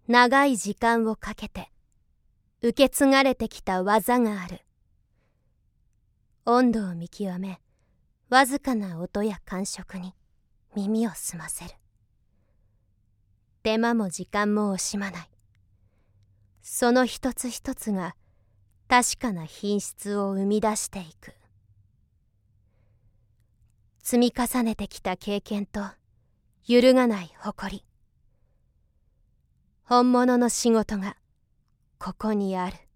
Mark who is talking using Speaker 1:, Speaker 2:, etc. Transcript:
Speaker 1: 長い時間をかけて受け継がれてきた技がある。温度を見極め、わずかな音や感触に耳を澄ませる。手間も時間も惜しまない。その一つ一つが確かな品質を生み出していく。積み重ねてきた経験と揺るがない誇り。本物の仕事がここにある。